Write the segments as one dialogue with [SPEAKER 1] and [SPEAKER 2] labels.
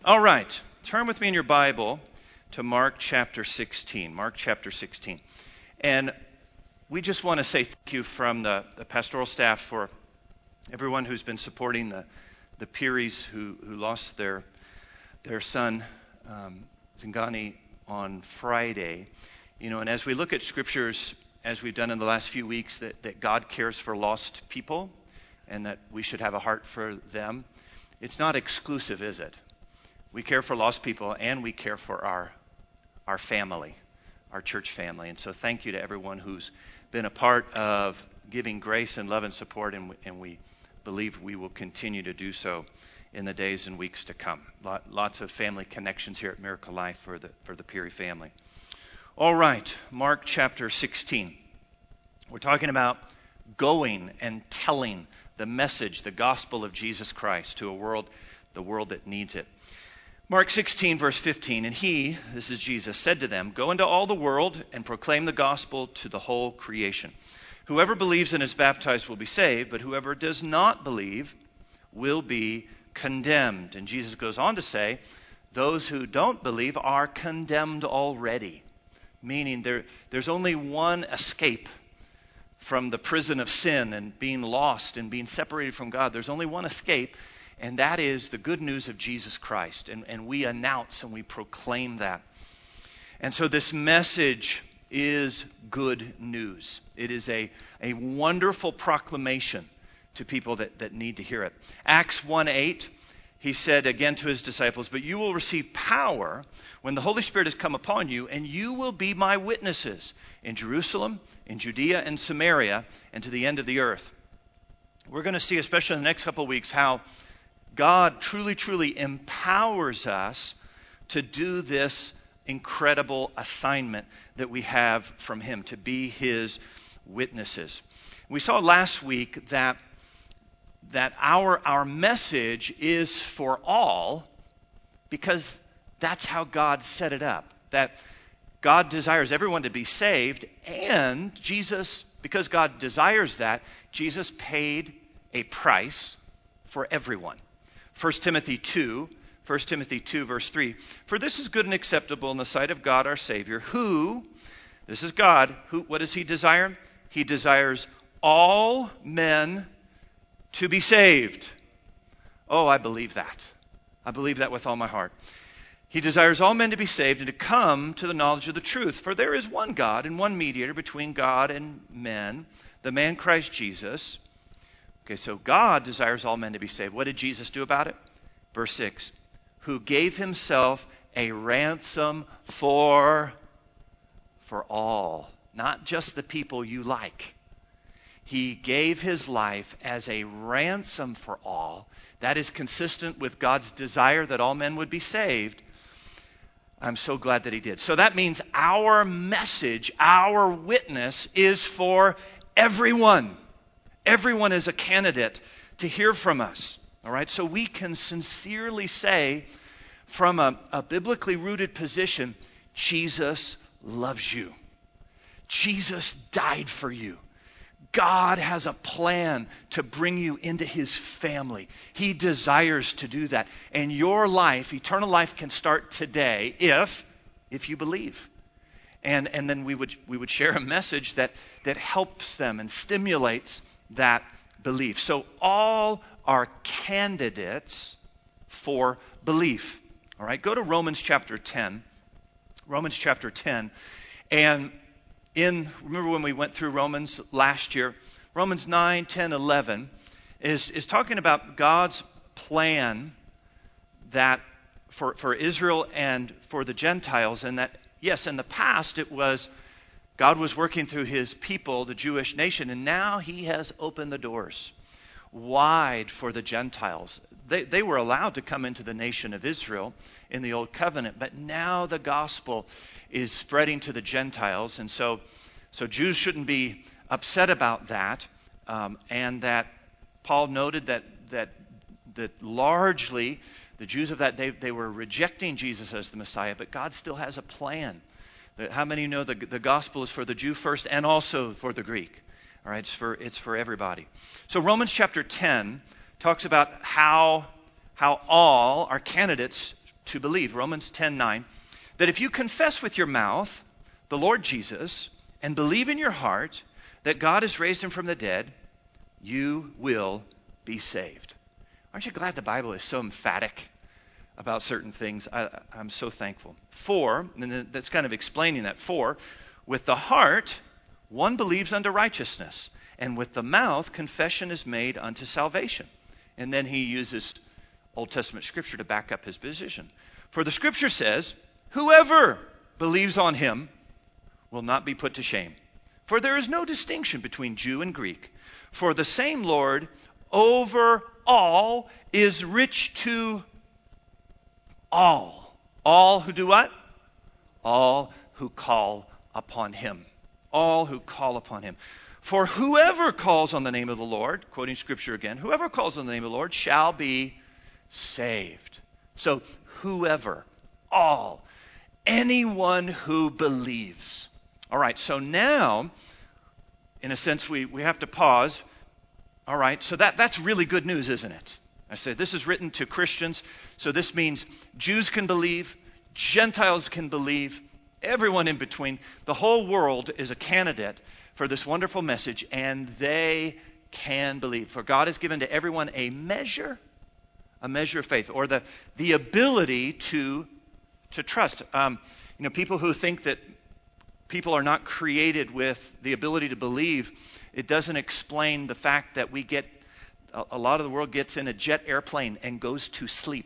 [SPEAKER 1] All right, turn with me in your Bible to Mark chapter 16. Mark chapter 16. And we just want to say thank you from the pastoral staff for everyone who's been supporting the Piris who lost their son, Zingani, on Friday. You know, and as we look at scriptures, as we've done in the last few weeks, that God cares for lost people and that we should have a heart for them, it's not exclusive, is it? We care for lost people, and we care for our family, our church family. And so thank you to everyone who's been a part of giving grace and love and support, and we believe we will continue to do so in the days and weeks to come. Lots of family connections here at Miracle Life for the Piri family. All right, Mark chapter 16. We're talking about going and telling the message, the gospel of Jesus Christ to the world that needs it. Mark 16, verse 15, and he, this is Jesus, said to them, "Go into all the world and proclaim the gospel to the whole creation. Whoever believes and is baptized will be saved, but whoever does not believe will be condemned." And Jesus goes on to say, those who don't believe are condemned already, meaning there's only one escape from the prison of sin and being lost and being separated from God. There's only one escape, and that is the good news of Jesus Christ. And we announce and we proclaim that. And so this message is good news. It is a wonderful proclamation to people that need to hear it. Acts 1:8, he said again to his disciples, "But you will receive power when the Holy Spirit has come upon you, and you will be my witnesses in Jerusalem, in Judea and Samaria, and to the end of the earth." We're going to see, especially in the next couple of weeks, how God truly, truly empowers us to do this incredible assignment that we have from him, to be his witnesses. We saw last week that our message is for all because that's how God set it up. That God desires everyone to be saved, and Jesus, because God desires that, Jesus paid a price for everyone. 1 Timothy 2, verse 3, "For this is good and acceptable in the sight of God our Savior, who," this is God, what does he desire? He desires all men to be saved. Oh, I believe that. I believe that with all my heart. He desires all men to be saved and to come to the knowledge of the truth. For there is one God and one mediator between God and men, the man Christ Jesus. Okay, so God desires all men to be saved. What did Jesus do about it? Verse 6, "Who gave himself a ransom for all." Not just the people you like. He gave his life as a ransom for all. That is consistent with God's desire that all men would be saved. I'm so glad that he did. So that means our message, our witness is for everyone. Everyone is a candidate to hear from us. All right, so we can sincerely say from a biblically rooted position, Jesus loves you. Jesus died for you. God has a plan to bring you into his family. He desires to do that. And your life, eternal life, can start today if you believe. And then we would share a message that helps them and stimulates that belief. So all are candidates for belief. All right, go to Romans chapter 10. Romans chapter 10. And remember when we went through Romans last year, Romans 9, 10, 11 is talking about God's plan that for Israel and for the Gentiles, and that, yes, in the past it was God was working through his people, the Jewish nation, and now he has opened the doors wide for the Gentiles. They were allowed to come into the nation of Israel in the Old Covenant, but now the gospel is spreading to the Gentiles, and so Jews shouldn't be upset about that, and that Paul noted that largely the Jews of that day, they were rejecting Jesus as the Messiah, but God still has a plan. How many know the gospel is for the Jew first and also for the Greek? All right, it's for everybody. So Romans chapter 10 talks about how all are candidates to believe. Romans 10:9, that if you confess with your mouth the Lord Jesus and believe in your heart that God has raised him from the dead, you will be saved. Aren't you glad the Bible is so emphatic about certain things? I'm so thankful. For, and that's kind of explaining that, for with the heart one believes unto righteousness, and with the mouth confession is made unto salvation. And then he uses Old Testament scripture to back up his position. For the scripture says, whoever believes on him will not be put to shame. For there is no distinction between Jew and Greek. For the same Lord over all is rich to all. All who do what? All who call upon him. All who call upon him. For whoever calls on the name of the Lord, quoting scripture again, whoever calls on the name of the Lord shall be saved. So whoever, all, anyone who believes. All right, so now, in a sense, we have to pause. All right, so that's really good news, isn't it? I said this is written to Christians, so this means Jews can believe, Gentiles can believe, everyone in between. The whole world is a candidate for this wonderful message, and they can believe. For God has given to everyone a measure of faith, or the ability to trust. People who think that people are not created with the ability to believe, it doesn't explain the fact that a lot of the world gets in a jet airplane and goes to sleep.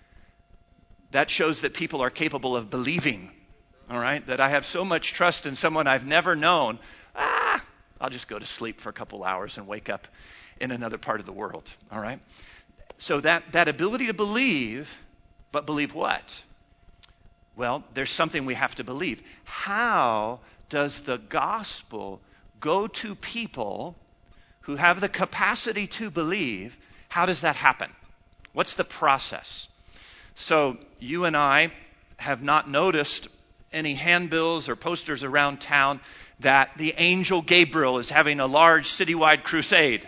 [SPEAKER 1] That shows that people are capable of believing, all right? That I have so much trust in someone I've never known, I'll just go to sleep for a couple hours and wake up in another part of the world, all right? So that ability to believe, but believe what? Well, there's something we have to believe. How does the gospel go to people who have the capacity to believe? How does that happen? What's the process? So you and I have not noticed any handbills or posters around town that the angel Gabriel is having a large citywide crusade.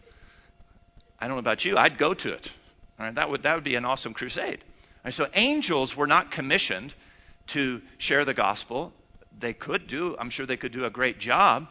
[SPEAKER 1] I don't know about you, I'd go to it. All right, that would be an awesome crusade. All right, so angels were not commissioned to share the gospel. I'm sure they could do a great job.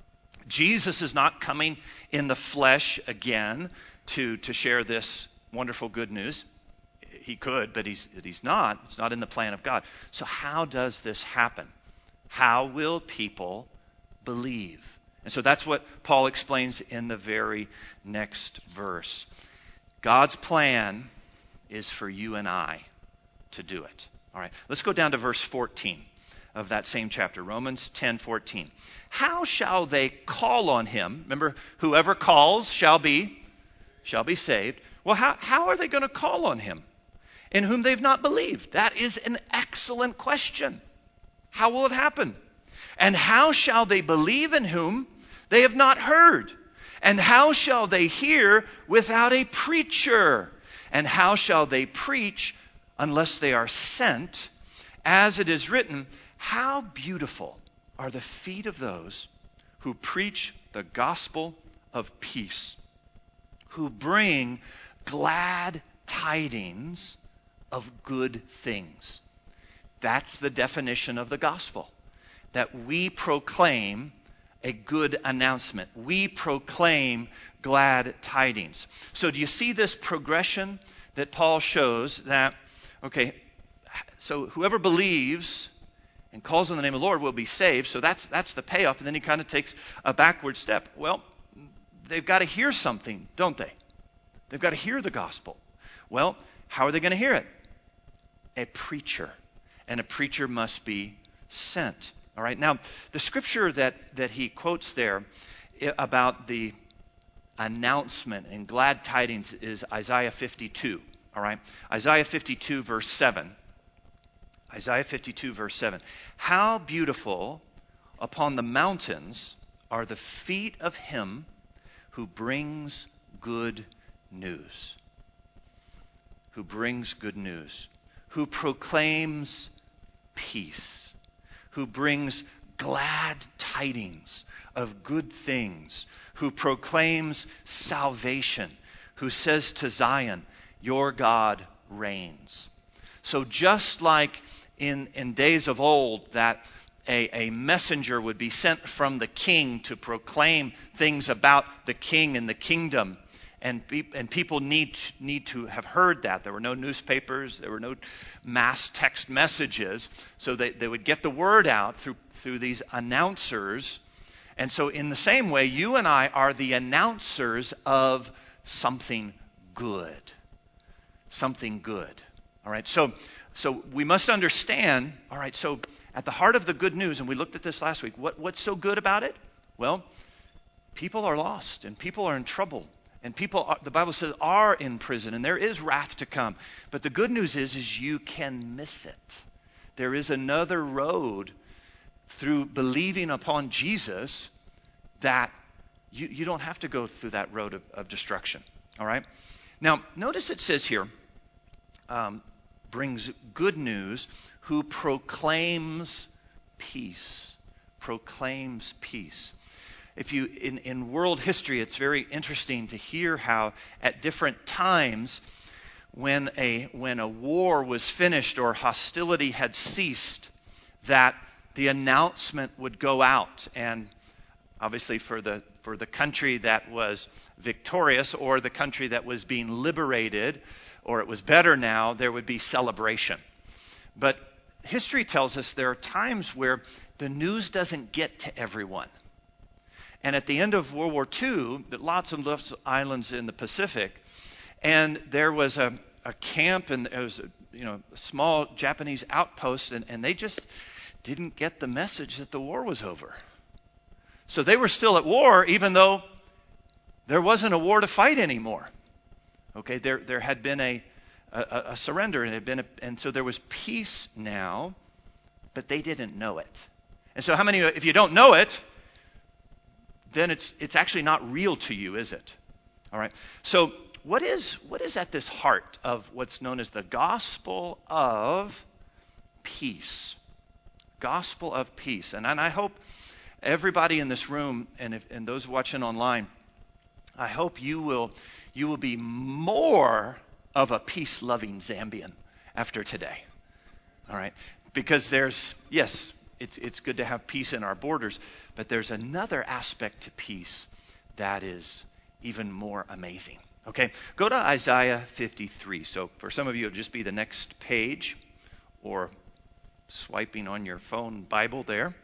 [SPEAKER 1] Jesus is not coming in the flesh again to share this wonderful good news. He could, but he's not. It's not in the plan of God. So how does this happen? How will people believe? And so that's what Paul explains in the very next verse. God's plan is for you and I to do it. All right, let's go down to verse 14 of that same chapter, Romans 10:14. How shall they call on him? Remember, whoever calls shall be saved. Well, how are they going to call on him in whom they've not believed? That is an excellent question. How will it happen? And how shall they believe in whom they have not heard? And how shall they hear without a preacher? And how shall they preach unless they are sent? As it is written, how beautiful are the feet of those who preach the gospel of peace, who bring glad tidings of good things. That's the definition of the gospel, that we proclaim a good announcement. We proclaim glad tidings. So do you see this progression that Paul shows that, okay, so whoever believes and calls on the name of the Lord will be saved. So that's the payoff. And then he kind of takes a backward step. Well, they've got to hear something, don't they? They've got to hear the gospel. Well, how are they going to hear it? A preacher. And a preacher must be sent. All right. Now, the scripture that he quotes there about the announcement and glad tidings is Isaiah 52. All right. Isaiah 52, verse 7. Isaiah 52, verse 7. How beautiful upon the mountains are the feet of him who brings good news. Who brings good news. Who proclaims peace. Who brings glad tidings of good things. Who proclaims salvation. Who says to Zion, your God reigns. So just like in days of old that a messenger would be sent from the king to proclaim things about the king and the kingdom, and people need to have heard that. There were no newspapers, there were no mass text messages, so they would get the word out through these announcers. And so in the same way, you and I are the announcers of something good. Something good. All right, so we must understand, all right, so at the heart of the good news, and we looked at this last week, what's so good about it? Well, people are lost, and people are in trouble, and people, the Bible says, are in prison, and there is wrath to come. But the good news is you can miss it. There is another road through believing upon Jesus that you don't have to go through that road of destruction. All right? Now, notice it says here, brings good news, who proclaims peace. Proclaims peace. If you in world history, it's very interesting to hear how at different times when a war was finished or hostility had ceased, that the announcement would go out, and obviously for the country that was victorious or the country that was being liberated, or it was better now, there would be celebration. But history tells us there are times where the news doesn't get to everyone. And at the end of World War II, lots of little islands in the Pacific, and there was a camp, and there was a small Japanese outpost, and they just didn't get the message that the war was over. So they were still at war, even though there wasn't a war to fight anymore. Okay, there had been a surrender, and so there was peace now, but they didn't know it. And so, how many? If you don't know it, then it's actually not real to you, is it? All right. So, what is at this heart of what's known as the gospel of peace? Gospel of peace, and I hope everybody in this room and those watching online, I hope you will be more of a peace-loving Zambian after today. All right? Because it's good to have peace in our borders, but there's another aspect to peace that is even more amazing. Okay? Go to Isaiah 53. So for some of you, it'll just be the next page, or swiping on your phone Bible there.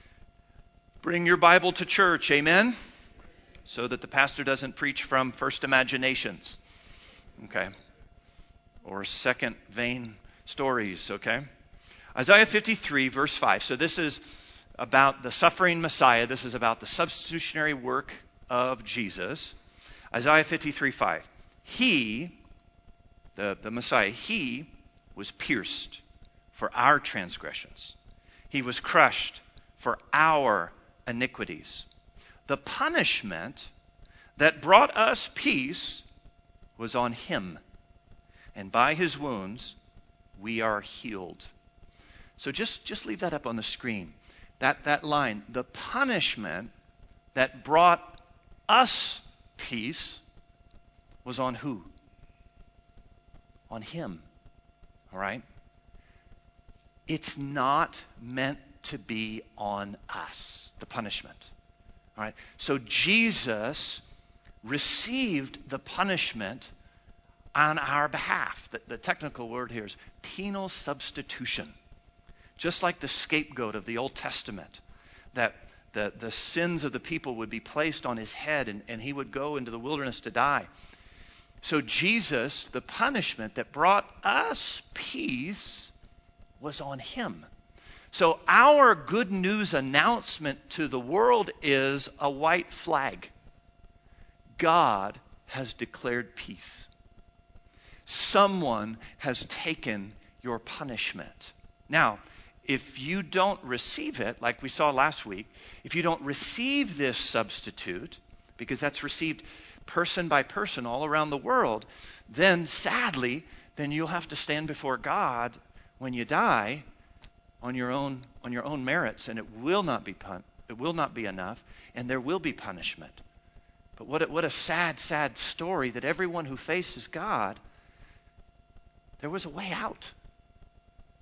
[SPEAKER 1] Bring your Bible to church, amen? So that the pastor doesn't preach from first imaginations, okay? Or second vain stories, okay? Isaiah 53, verse 5. So this is about the suffering Messiah. This is about the substitutionary work of Jesus. Isaiah 53, 5. He, the Messiah, he was pierced for our transgressions. He was crushed for our iniquities. The punishment that brought us peace was on him, and by his wounds we are healed. So just leave that up on the screen. That line, the punishment that brought us peace was on who? On him. All right? It's not meant to be on us, the punishment. All right? So Jesus received the punishment on our behalf. The technical word here is penal substitution. Just like the scapegoat of the Old Testament, that the sins of the people would be placed on his head, and he would go into the wilderness to die. So Jesus, the punishment that brought us peace was on him. So our good news announcement to the world is a white flag. God has declared peace. Someone has taken your punishment. Now, if you don't receive it, like we saw last week, if you don't receive this substitute, because that's received person by person all around the world, then sadly, then you'll have to stand before God when you die on your own merits, and it will not be enough, and there will be punishment. But what a sad story that everyone who faces God, there was a way out.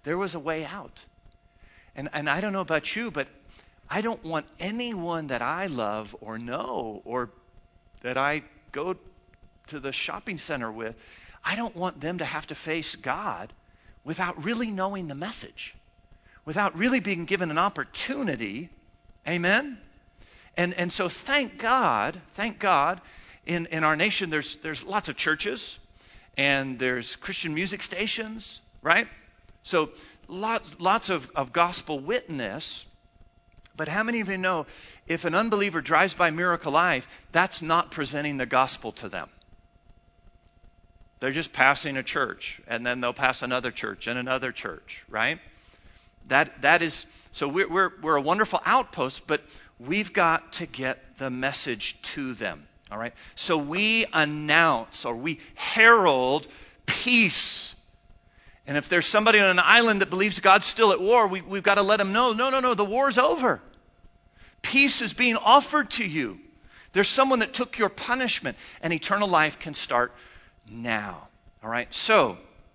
[SPEAKER 1] There was a way out. And I don't know about you, but I don't want anyone that I love or know or that I go to the shopping center with, I don't want them to have to face God without really knowing the message, without really being given an opportunity. Amen? And so thank God, in our nation there's lots of churches and there's Christian music stations, right? So lots of gospel witness. But how many of you know if an unbeliever drives by Miracle Life, that's not presenting the gospel to them? They're just passing a church, and then they'll pass another church and another church, right? That is, so we're a wonderful outpost, but we've got to get the message to them, all right? So we announce or we herald peace. And if there's somebody on an island that believes God's still at war, we've got to let them know, no, the war's over. Peace is being offered to you. There's someone that took your punishment, and eternal life can start now. All right? So,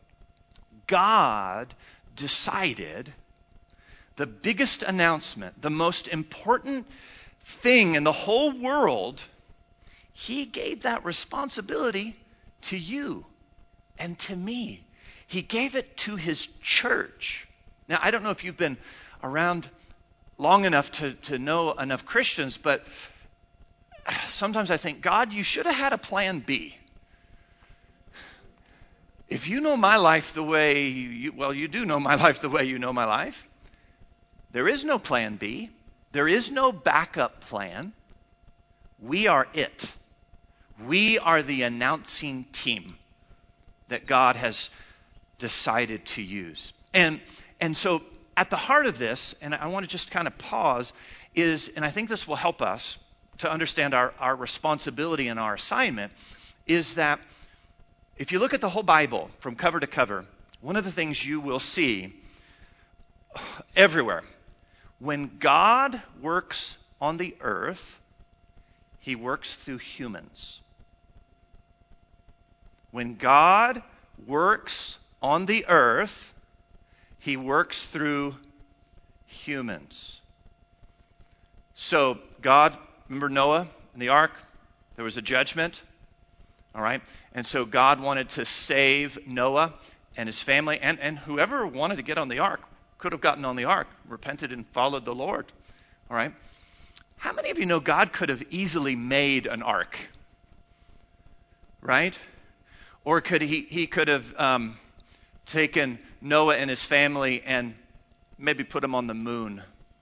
[SPEAKER 1] God decided the biggest announcement, the most important thing in the whole world, He gave that responsibility to you and to me. He gave it to His church. Now, I don't know if you've been around long enough to know enough Christians, but sometimes I think, God, you should have had a plan B. If you know my life the way, you do know my life the way you know my life. There is no plan B. There is no backup plan. We are it. We are the announcing team that God has decided to use. And so at the heart of this, and I want to just kind of pause, is, and I think this will help us to understand our responsibility and our assignment, is that if you look at the whole Bible from cover to cover, one of the things you will see everywhere, when God works on the earth, He works through humans. When God works on the earth, He works through humans. So God, remember Noah and the ark? There was a judgment. All right? And so God wanted to save Noah and his family, and whoever wanted to get on the ark could have gotten on the ark, repented and followed the Lord. All right? How many of you know God could have easily made an ark? Right? Or could he could have taken Noah and his family and maybe put them on the moon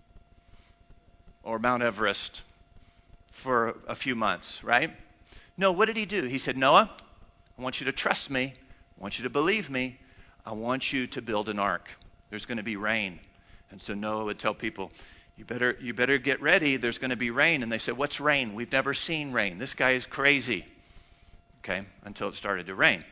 [SPEAKER 1] or Mount Everest for a few months, right? No, what did He do? He said, Noah, I want you to trust me. I want you to believe me. I want you to build an ark. There's going to be rain. And so Noah would tell people, you better get ready. There's going to be rain. And they said, what's rain? We've never seen rain. This guy is crazy. Okay, until it started to rain.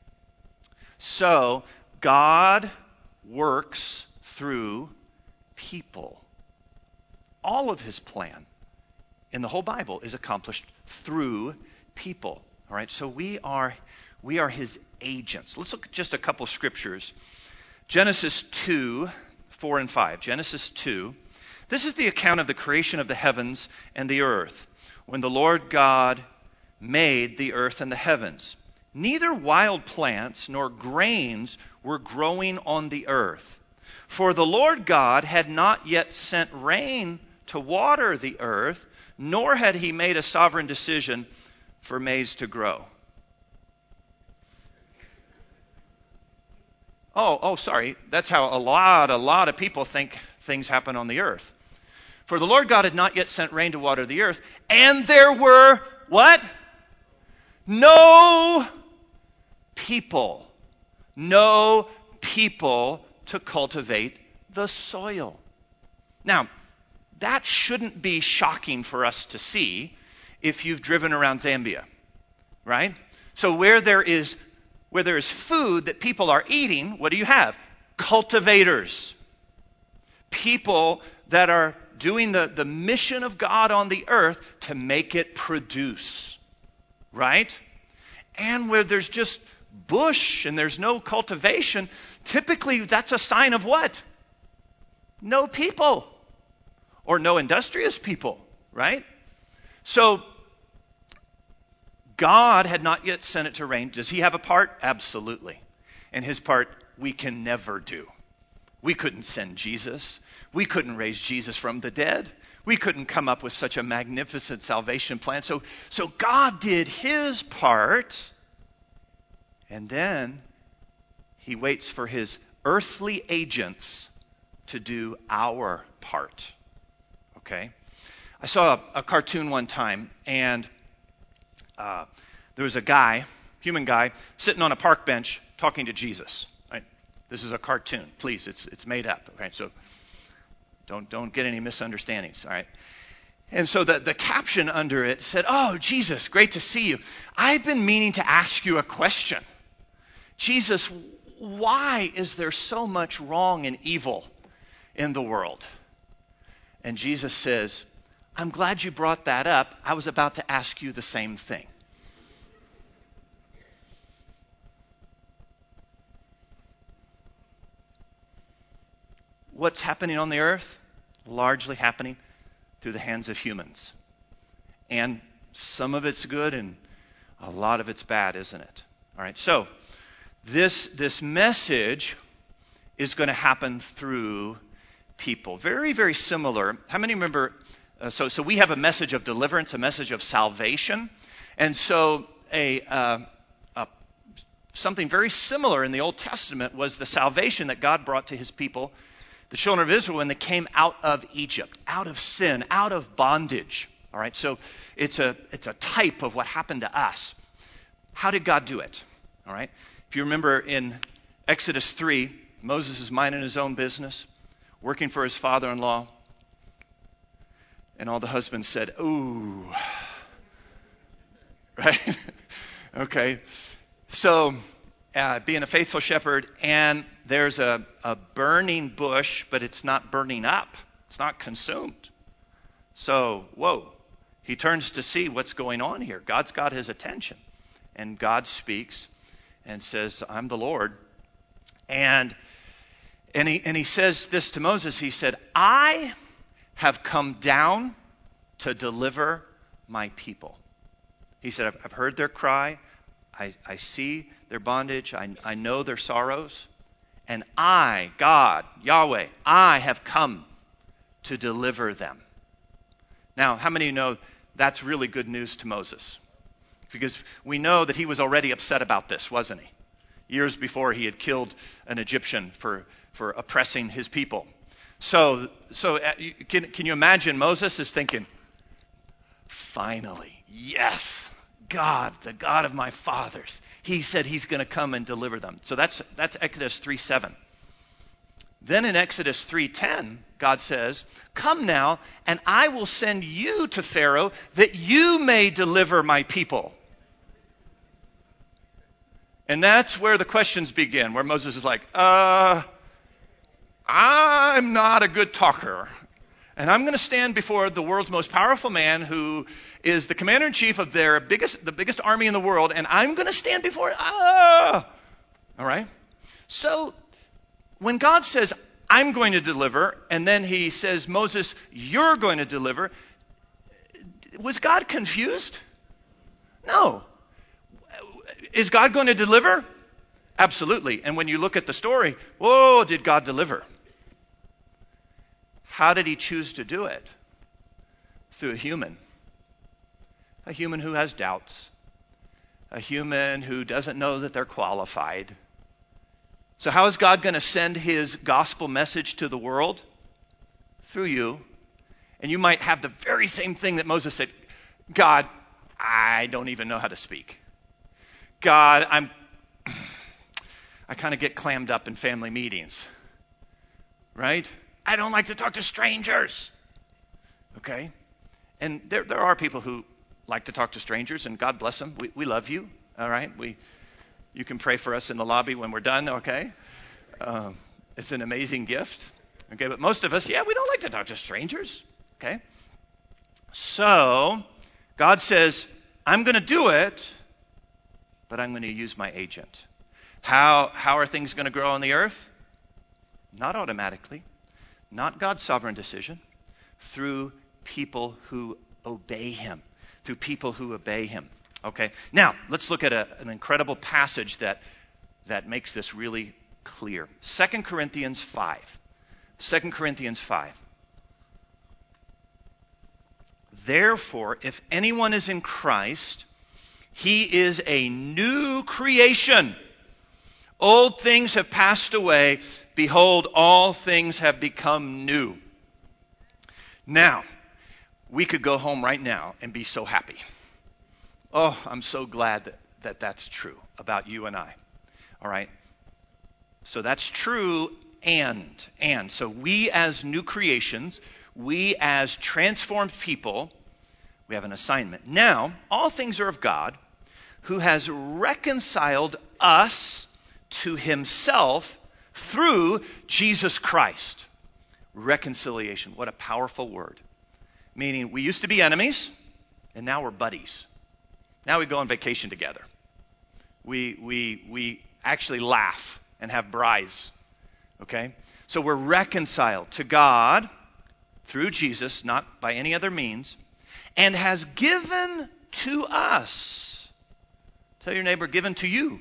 [SPEAKER 1] So God works through people. All of His plan in the whole Bible is accomplished through people. All right, so we are His agents. Let's look at just a couple scriptures. Genesis 2, 4 and 5. Genesis 2. This is the account of the creation of the heavens and the earth, when the Lord God made the earth and the heavens. Neither wild plants nor grains were growing on the earth, for the Lord God had not yet sent rain to water the earth, nor had He made a sovereign decision for maize to grow. Oh, sorry. That's how a lot of people think things happen on the earth. For the Lord God had not yet sent rain to water the earth, and there were, what? No people. No people to cultivate the soil. Now, that shouldn't be shocking for us to see if you've driven around Zambia, right? So where there is food that people are eating, what do you have? Cultivators. People that are doing the mission of God on the earth to make it produce, right? And where there's just bush and there's no cultivation, typically that's a sign of what? No people, or no industrious people, right? So God had not yet sent it to rain. Does he have a part? Absolutely. And his part we can never do. We couldn't send Jesus. We couldn't raise Jesus from the dead. We couldn't come up with such a magnificent salvation plan. So God did his part, and then he waits for his earthly agents to do our part. Okay? I saw a cartoon one time, and there was a guy, human guy, sitting on a park bench talking to Jesus. Right? This is a cartoon. Please, it's made up. Okay? So don't get any misunderstandings. All right? And so the caption under it said, "Oh, Jesus, great to see you. I've been meaning to ask you a question. Jesus, why is there so much wrong and evil in the world?" And Jesus says, "I'm glad you brought that up. I was about to ask you the same thing." What's happening on the earth? Largely happening through the hands of humans. And some of it's good and a lot of it's bad, isn't it? All right, so this message is going to happen through people. Very, very similar. How many remember? So we have a message of deliverance, a message of salvation. And so something very similar in the Old Testament was the salvation that God brought to his people, the children of Israel, when they came out of Egypt, out of sin, out of bondage. All right, so it's a type of what happened to us. How did God do it? All right, if you remember in Exodus 3, Moses is minding his own business, working for his father-in-law, and all the husbands said, "Ooh," right? Okay, so being a faithful shepherd, and there's a burning bush, but it's not burning up. It's not consumed. So, whoa. He turns to see what's going on here. God's got his attention. And God speaks and says, "I'm the Lord." And he says this to Moses. He said, "I have come down to deliver my people." He said, I've heard their cry. I see their bondage. I know their sorrows. And I, God, Yahweh, I have come to deliver them. Now, how many of you know that's really good news to Moses? Because we know that he was already upset about this, wasn't he? Years before he had killed an Egyptian for oppressing his people. So can you imagine Moses is thinking, finally, yes, God, the God of my fathers. He said he's going to come and deliver them. So that's Exodus 3:7. Then in Exodus 3:10, God says, "Come now, and I will send you to Pharaoh that you may deliver my people." And that's where the questions begin, where Moses is like, I'm not a good talker. And I'm going to stand before the world's most powerful man who is the commander-in-chief of the biggest army in the world, and I'm going to stand before All right? So when God says, "I'm going to deliver," and then he says, "Moses, you're going to deliver," was God confused? No. Is God going to deliver? Absolutely. And when you look at the story, whoa, did God deliver? How did he choose to do it? Through a human who has doubts, a human who doesn't know that they're qualified. So how is God going to send his gospel message to the world? Through you. And you might have the very same thing that Moses said, "God, I don't even know how to speak. God, I kind of get clammed up in family meetings, right? I don't like to talk to strangers." Okay? And there are people who like to talk to strangers, and God bless them. We love you, all right? You can pray for us in the lobby when we're done, okay? It's an amazing gift, okay? But most of us, we don't like to talk to strangers, okay? So God says, "I'm going to do it," but I'm going to use my agent. How are things going to grow on the earth? Not automatically. Not God's sovereign decision. Through people who obey him. Through people who obey him. Okay, now let's look at an incredible passage that makes this really clear. 2 Corinthians 5. 2 Corinthians 5. Therefore, if anyone is in Christ, he is a new creation. Old things have passed away. Behold, all things have become new. Now, we could go home right now and be so happy. Oh, I'm so glad that that's true about you and I. All right? So that's true and. So we as new creations, we as transformed people, we have an assignment. Now, all things are of God, who has reconciled us to himself through Jesus Christ. Reconciliation. What a powerful word. Meaning we used to be enemies, and now we're buddies. Now we go on vacation together. We actually laugh and have braais. Okay? So we're reconciled to God through Jesus, not by any other means, and has given to us. Tell your neighbor, given to you.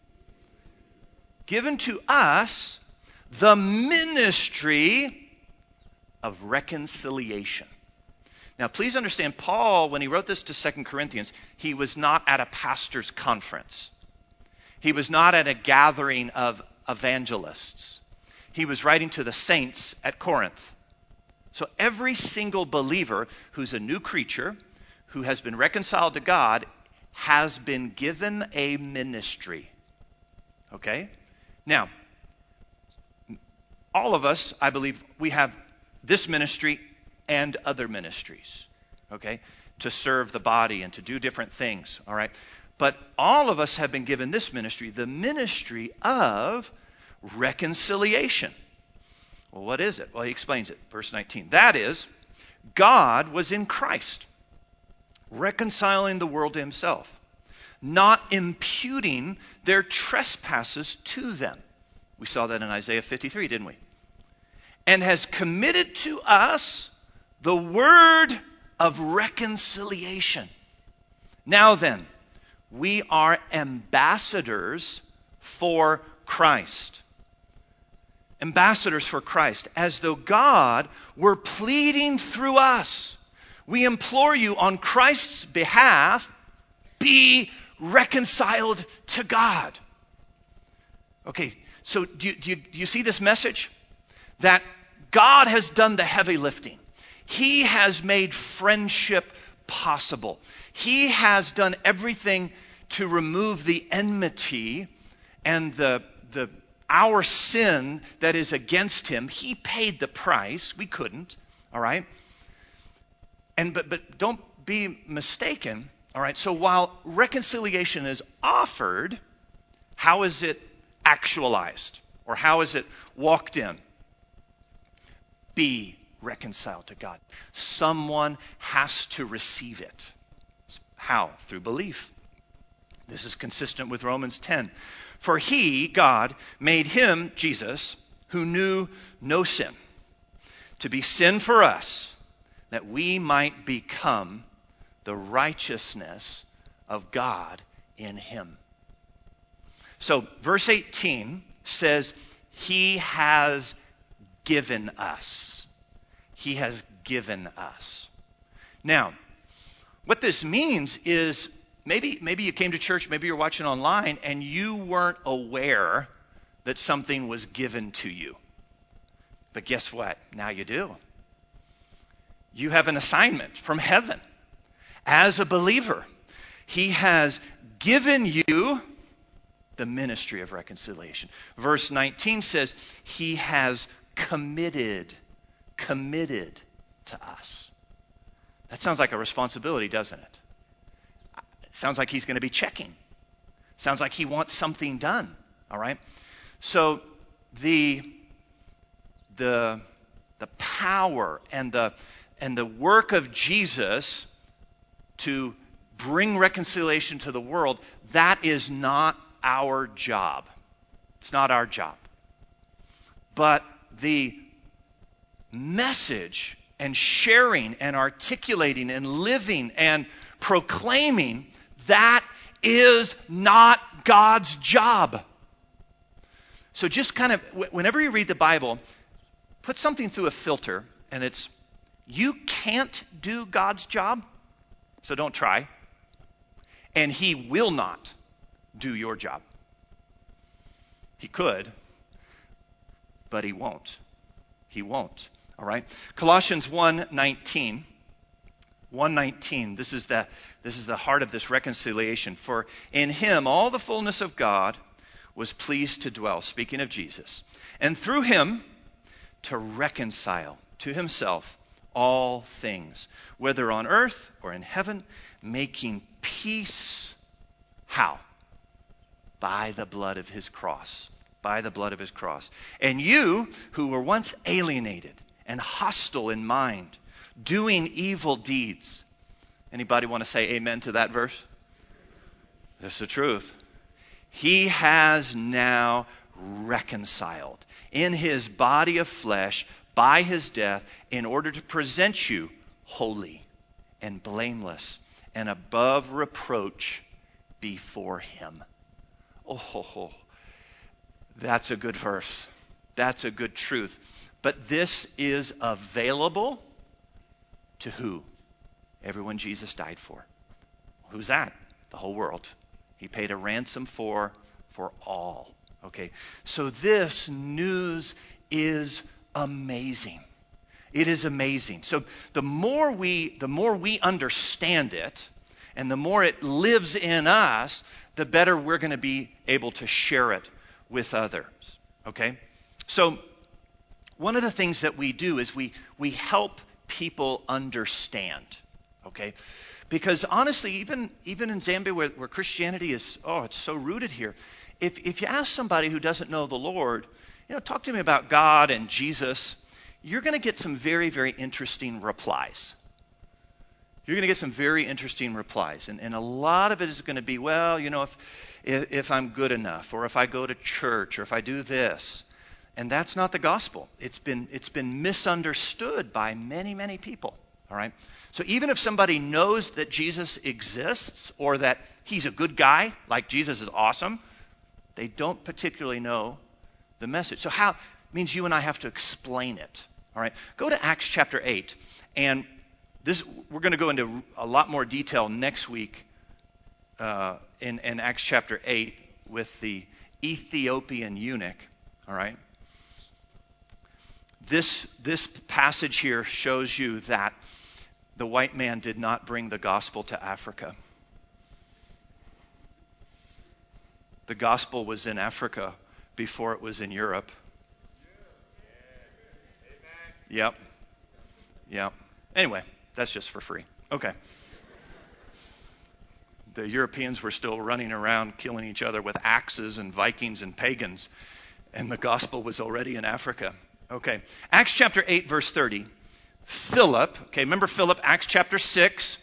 [SPEAKER 1] Given to us the ministry of reconciliation. Now, please understand, Paul, when he wrote this to 2 Corinthians, he was not at a pastor's conference. He was not at a gathering of evangelists. He was writing to the saints at Corinth. So every single believer who's a new creature, who has been reconciled to God, has been given a ministry. Okay? Now, all of us, I believe, we have this ministry and other ministries, okay, to serve the body and to do different things, all right? But all of us have been given this ministry, the ministry of reconciliation. Well, what is it? Well, he explains it, verse 19. That is, God was in Christ, reconciling the world to himself, not imputing their trespasses to them. We saw that in Isaiah 53, didn't we? And has committed to us the word of reconciliation. Now then, we are ambassadors for Christ. Ambassadors for Christ, as though God were pleading through us. We implore you on Christ's behalf, be reconciled to God. Okay, so do you see this message? That God has done the heavy lifting. He has made friendship possible. He has done everything to remove the enmity and our sin that is against him. He paid the price. We couldn't. All right? But don't be mistaken. All right? So while reconciliation is offered, how is it actualized? Or how is it walked in? Be reconciled to God. Someone has to receive it. How? Through belief. This is consistent with Romans 10. For he, God, made him, Jesus, who knew no sin, to be sin for us, that we might become the righteousness of God in him. So, verse 18 says, he has given us. He has given us. Now, what this means is maybe you came to church, maybe you're watching online, and you weren't aware that something was given to you. But guess what? Now you do. You have an assignment from heaven. As a believer, he has given you the ministry of reconciliation. Verse 19 says, he has committed to us. That sounds like a responsibility, doesn't it? It sounds like he's going to be checking. Sounds like he wants something done. All right? So the power and the work of Jesus to bring reconciliation to the world, that is not our job. It's not our job. But the message and sharing and articulating and living and proclaiming, that is not God's job. So just kind of, whenever you read the Bible, put something through a filter, and it's, you can't do God's job, so don't try. And He will not do your job. He could, but He won't. He won't. All right? Colossians 1:19. 1:19. This is the heart of this reconciliation. For in Him all the fullness of God was pleased to dwell, speaking of Jesus, and through Him to reconcile to Himself all things, whether on earth or in heaven, making peace. How? By the blood of His cross. By the blood of His cross. And you who were once alienated and hostile in mind, doing evil deeds. Anybody want to say amen to that verse? That's the truth. He has now reconciled in His body of flesh by His death in order to present you holy and blameless and above reproach before Him. Oh, that's a good verse. That's a good truth. But this is available to who? Everyone Jesus died for. Who's that? The whole world. He paid a ransom for all. Okay. So this news is amazing. It is amazing. So the more we understand it, and the more it lives in us, the better we're going to be able to share it with others. Okay? So one of the things that we do is we help people understand. Okay? Because honestly, even in Zambia where Christianity is, it's so rooted here, if you ask somebody who doesn't know the Lord, talk to me about God and Jesus, you're going to get some very, very interesting replies. You're going to get some very interesting replies. And a lot of it is going to be, well, if I'm good enough, or if I go to church, or if I do this. And that's not the gospel. It's been misunderstood by many, many people. All right? So even if somebody knows that Jesus exists, or that He's a good guy, like Jesus is awesome, they don't particularly know the message. So how means you and I have to explain it. All right? Go to Acts chapter 8. And we're going to go into a lot more detail next week in Acts chapter 8 with the Ethiopian eunuch. All right? This passage here shows you that the white man did not bring the gospel to Africa. The gospel was in Africa before it was in Europe. Yep. Anyway, that's just for free. Okay. The Europeans were still running around killing each other with axes and Vikings and pagans, and the gospel was already in Africa. Okay. Acts chapter 8, verse 30. Philip, okay, remember Philip, Acts chapter 6.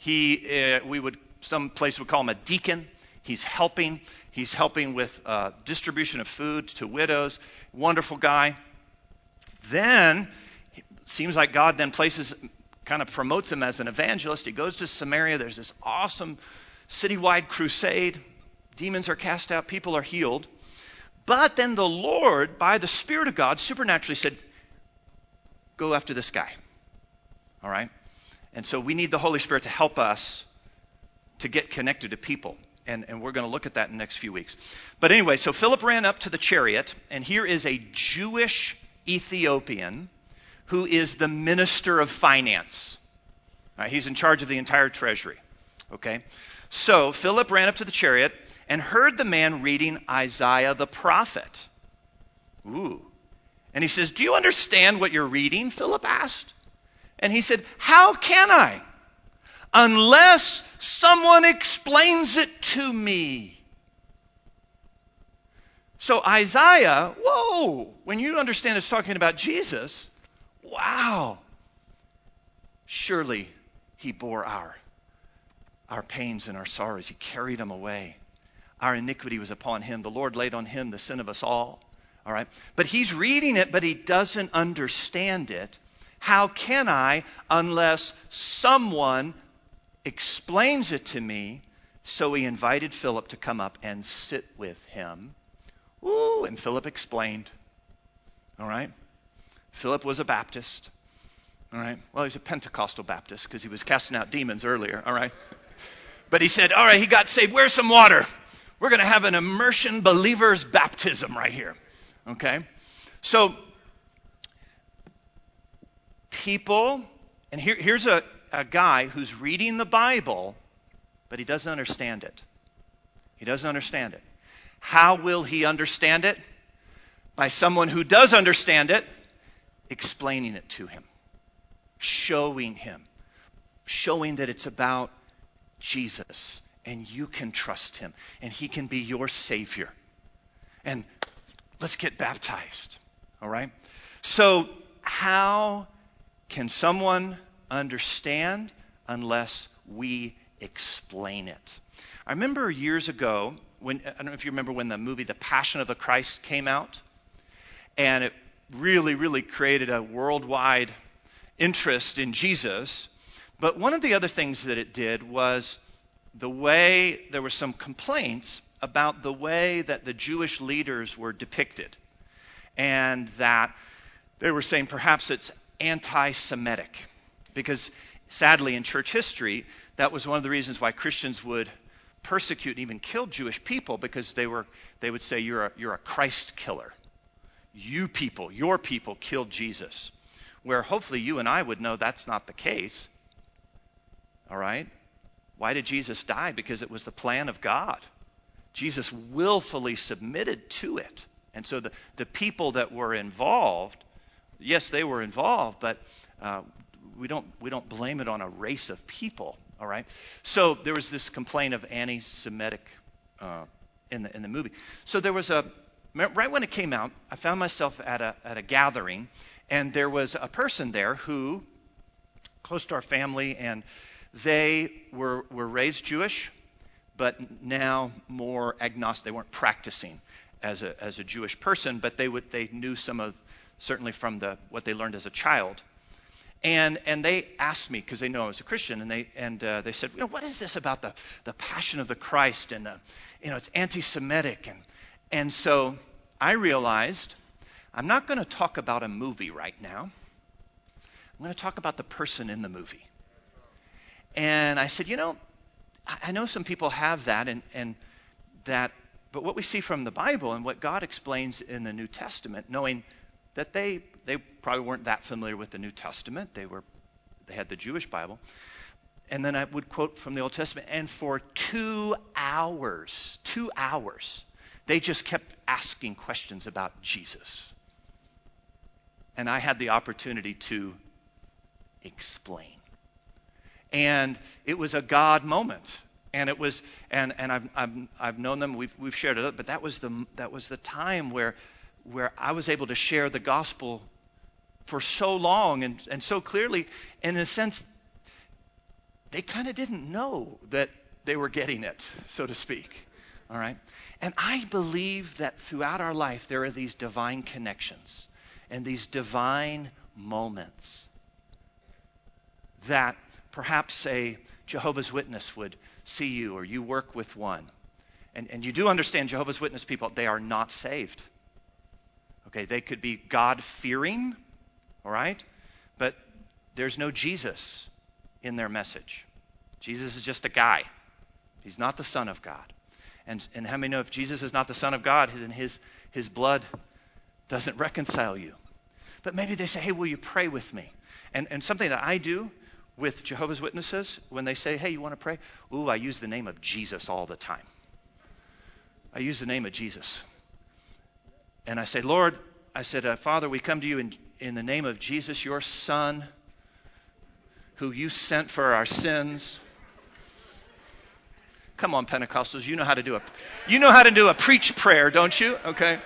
[SPEAKER 1] Some place would call him a deacon. He's helping with distribution of food to widows. Wonderful guy. Then, it seems like God then kind of promotes him as an evangelist. He goes to Samaria. There's this awesome citywide crusade. Demons are cast out. People are healed. But then the Lord, by the Spirit of God, supernaturally said, go after this guy. All right? And so we need the Holy Spirit to help us to get connected to people. And we're going to look at that in the next few weeks. But anyway, so Philip ran up to the chariot, and here is a Jewish Ethiopian who is the minister of finance. All right, he's in charge of the entire treasury. Okay? So Philip ran up to the chariot and heard the man reading Isaiah the prophet. Ooh. And he says, do you understand what you're reading? Philip asked. And he said, how can I? Unless someone explains it to me. So Isaiah, when you understand it's talking about Jesus, wow. Surely he bore our our pains and our sorrows. He carried them away. Our iniquity was upon him. The Lord laid on him the sin of us all. All right. But he's reading it, but he doesn't understand it. How can I unless someone explains it to me? So he invited Philip to come up and sit with him. Ooh, and Philip explained. All right. Philip was a Baptist. All right. Well, he was a Pentecostal Baptist because he was casting out demons earlier. All right. But he said, all right, he got saved. Where's some water? We're going to have an immersion believer's baptism right here. Okay. So people, and here's a guy who's reading the Bible, but he doesn't understand it. He doesn't understand it. How will he understand it? By someone who does understand it, explaining it to him, showing that it's about Jesus, and you can trust him, and he can be your Savior. And let's get baptized, all right? So how can someone understand unless we explain it? I remember years ago, I don't know if you remember when the movie The Passion of the Christ came out, and it really, really created a worldwide interest in Jesus. But one of the other things that it did was the way there were some complaints about the way that the Jewish leaders were depicted, and that they were saying perhaps it's anti-Semitic, because sadly in church history that was one of the reasons why Christians would persecute and even kill Jewish people, because they would say you're a Christ killer. Your people killed Jesus. Where hopefully you and I would know that's not the case. All right? Why did Jesus die? Because it was the plan of God. Jesus willfully submitted to it. And so the people that were involved, yes, they were involved, but we don't blame it on a race of people. All right? So there was this complaint of anti-Semitic in the movie. So there was right when it came out, I found myself at a gathering, and there was a person there who, close to our family, and they were raised Jewish, but now more agnostic. They weren't practicing as a Jewish person, but they knew some of, certainly from what they learned as a child. And they asked me, because they know I was a Christian, and they said, what is this about the Passion of the Christ, and it's anti-Semitic, and so I realized I'm not going to talk about a movie right now. I'm going to talk about the person in the movie. And I said, I know some people have that, and that, but what we see from the Bible and what God explains in the New Testament, knowing that they probably weren't that familiar with the New Testament. They had the Jewish Bible. And then I would quote from the Old Testament, and for 2 hours, they just kept asking questions about Jesus. And I had the opportunity to explain. And it was a God moment. And it was, and I've known them. We've shared it, but that was the time where I was able to share the gospel for so long and so clearly. And in a sense, they kind of didn't know that they were getting it, so to speak. All right? And I believe that throughout our life there are these divine connections and these divine moments that perhaps a Jehovah's Witness would see you, or you work with one. And you do understand Jehovah's Witness people, they are not saved. Okay, they could be God-fearing, all right? But there's no Jesus in their message. Jesus is just a guy. He's not the Son of God. And how many know if Jesus is not the Son of God, then his blood doesn't reconcile you? But maybe they say, hey, will you pray with me? And something that I do with Jehovah's Witnesses, when they say, hey, you want to pray? Ooh, I use the name of Jesus all the time. I use the name of Jesus. And I say, Lord, Father, we come to you in the name of Jesus, your Son, who you sent for our sins. Come on, Pentecostals, you know how to do a preach prayer, don't you? Okay.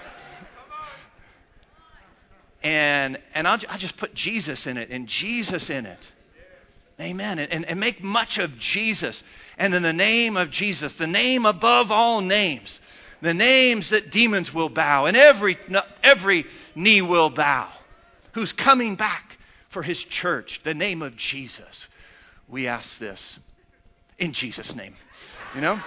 [SPEAKER 1] And I just put Jesus in it, and Jesus in it. Amen. And make much of Jesus. And in the name of Jesus, the name above all names, the names that demons will bow and every knee will bow, who's coming back for his church, the name of Jesus. We ask this in Jesus' name. You know?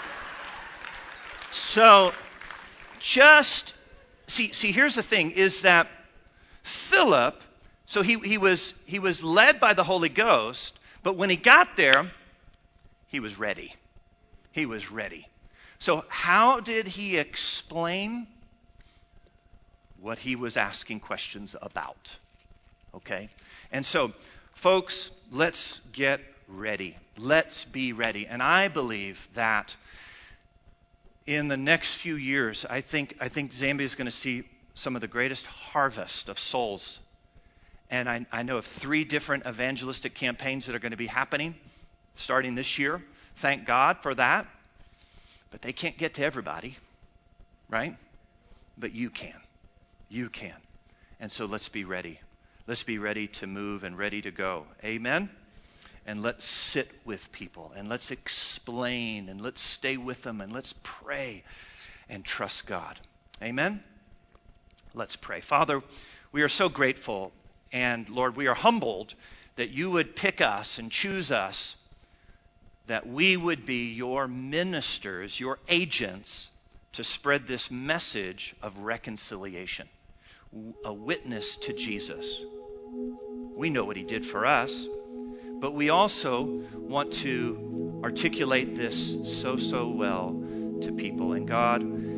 [SPEAKER 1] So just see here's the thing, is that Philip, so he was led by the Holy Ghost, but when he got there, he was ready. He was ready. So how did he explain what he was asking questions about? Okay? And so, folks, let's get ready. Let's be ready. And I believe that in the next few years, I think Zambia is going to see some of the greatest harvest of souls. And I know of 3 different evangelistic campaigns that are going to be happening starting this year. Thank God for that. But they can't get to everybody, right? But you can. You can. And so let's be ready. Let's be ready to move and ready to go. Amen? And let's sit with people and let's explain and let's stay with them and let's pray and trust God. Amen? Let's pray. Father, we are so grateful, and Lord, we are humbled that you would pick us and choose us, that we would be your ministers, your agents, to spread this message of reconciliation, a witness to Jesus. We know what he did for us, but we also want to articulate this so well to people. And God,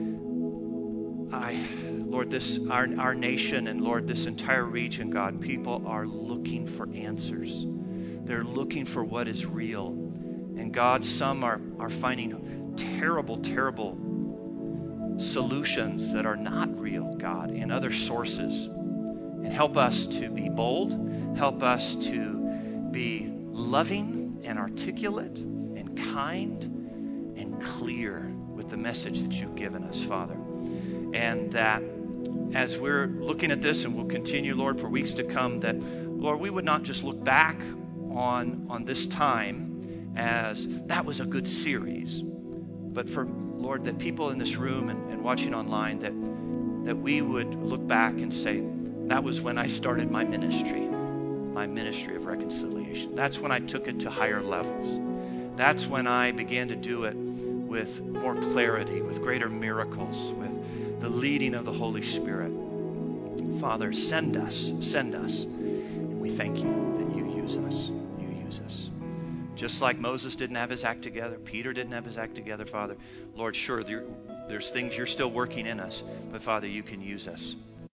[SPEAKER 1] Lord, our nation and Lord, this entire region, God, people are looking for answers. They're looking for what is real. And God, some are finding terrible solutions that are not real, God, in other sources. And help us to be bold. Help us to be loving and articulate and kind and clear with the message that you've given us, Father. And that as we're looking at this, and we'll continue, Lord, for weeks to come, that, Lord, we would not just look back on this time as that was a good series, but for, Lord, that people in this room and watching online, that we would look back and say, that was when I started my ministry of reconciliation. That's when I took it to higher levels. That's when I began to do it with more clarity, with greater miracles, with the leading of the Holy Spirit. Father, send us, and we thank you that you use us. You use us. Just like Moses didn't have his act together, Peter didn't have his act together, Father. Lord, sure, there's things you're still working in us, but Father, you can use us.